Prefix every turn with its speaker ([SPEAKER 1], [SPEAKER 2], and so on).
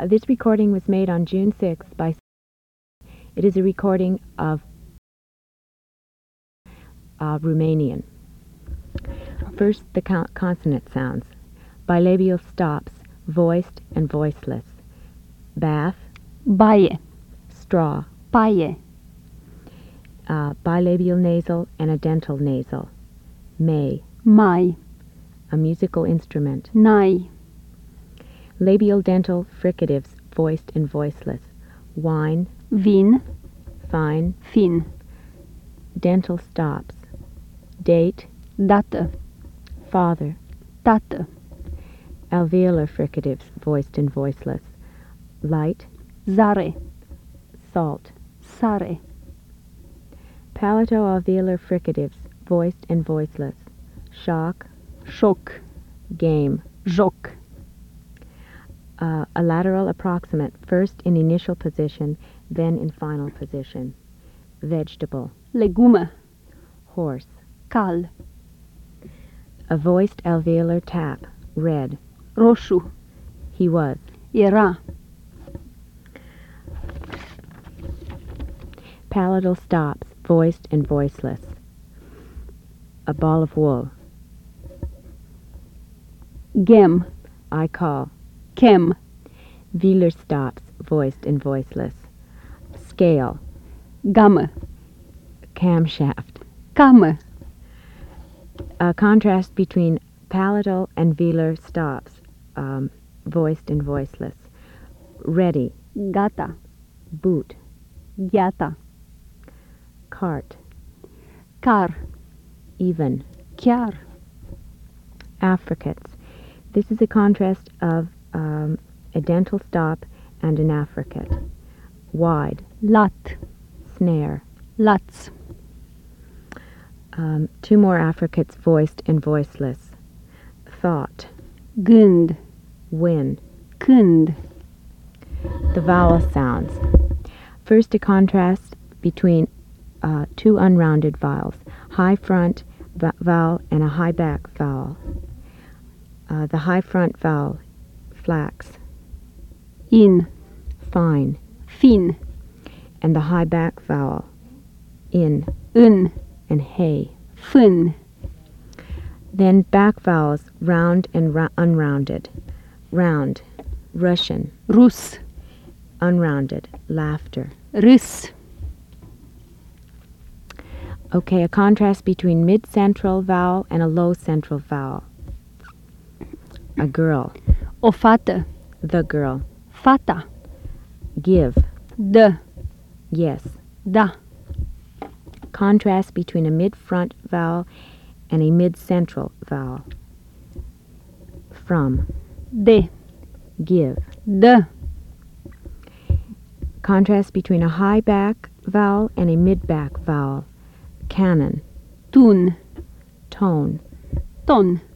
[SPEAKER 1] This recording was made on June 6th by. It is a recording of Romanian. First, the consonant sounds. Bilabial stops, voiced and voiceless. Bath,
[SPEAKER 2] baie,
[SPEAKER 1] straw.
[SPEAKER 2] paie,
[SPEAKER 1] Bilabial nasal and a dental nasal. May,
[SPEAKER 2] mai,
[SPEAKER 1] a musical instrument.
[SPEAKER 2] nai,
[SPEAKER 1] Labial dental fricatives, voiced and voiceless. Wine,
[SPEAKER 2] vin,
[SPEAKER 1] fine.
[SPEAKER 2] fin,
[SPEAKER 1] Dental stops. Date,
[SPEAKER 2] dată,
[SPEAKER 1] father.
[SPEAKER 2] tată,
[SPEAKER 1] Alveolar fricatives, voiced and voiceless. Light,
[SPEAKER 2] zare,
[SPEAKER 1] salt.
[SPEAKER 2] sare,
[SPEAKER 1] Palatoalveolar fricatives, voiced and voiceless. Shock,
[SPEAKER 2] șoc,
[SPEAKER 1] game.
[SPEAKER 2] joc,
[SPEAKER 1] A lateral approximant, first in initial position, then in final position. Vegetable,
[SPEAKER 2] legumă,
[SPEAKER 1] horse.
[SPEAKER 2] cal,
[SPEAKER 1] A voiced alveolar tap, red.
[SPEAKER 2] roșu,
[SPEAKER 1] He was.
[SPEAKER 2] era,
[SPEAKER 1] Palatal stops, voiced and voiceless. A ball of wool.
[SPEAKER 2] gem,
[SPEAKER 1] I call.
[SPEAKER 2] chem,
[SPEAKER 1] Velar stops, voiced and voiceless. Scale,
[SPEAKER 2] gamă,
[SPEAKER 1] camshaft.
[SPEAKER 2] camă,
[SPEAKER 1] A contrast between palatal and velar stops, voiced and voiceless. Ready,
[SPEAKER 2] gata,
[SPEAKER 1] boot.
[SPEAKER 2] gheata,
[SPEAKER 1] Cart,
[SPEAKER 2] car,
[SPEAKER 1] even.
[SPEAKER 2] chiar,
[SPEAKER 1] Affricates. This is a contrast of a dental stop and an affricate. Wide,
[SPEAKER 2] lat,
[SPEAKER 1] snare.
[SPEAKER 2] laț,
[SPEAKER 1] Two more affricates, voiced and voiceless. Thought,
[SPEAKER 2] gând,
[SPEAKER 1] win.
[SPEAKER 2] când,
[SPEAKER 1] The vowel sounds. First, a contrast between two unrounded vowels, high front vowel and a high back vowel. The high front vowel, flax,
[SPEAKER 2] in,
[SPEAKER 1] fine,
[SPEAKER 2] fin,
[SPEAKER 1] and the high back vowel, in
[SPEAKER 2] în,
[SPEAKER 1] and hay.
[SPEAKER 2] fân,
[SPEAKER 1] Then back vowels, round and unrounded. Round, Russian.
[SPEAKER 2] rus,
[SPEAKER 1] Unrounded, laughter.
[SPEAKER 2] râs,
[SPEAKER 1] Okay, a contrast between mid-central vowel and a low-central vowel. A girl,
[SPEAKER 2] o fată,
[SPEAKER 1] the girl.
[SPEAKER 2] fata,
[SPEAKER 1] Give,
[SPEAKER 2] dă,
[SPEAKER 1] yes.
[SPEAKER 2] da,
[SPEAKER 1] Contrast between a mid-front vowel and a mid-central vowel. From,
[SPEAKER 2] de,
[SPEAKER 1] give.
[SPEAKER 2] dă,
[SPEAKER 1] Contrast between a high back vowel and a mid-back vowel. Canon,
[SPEAKER 2] tun,
[SPEAKER 1] tone.
[SPEAKER 2] ton,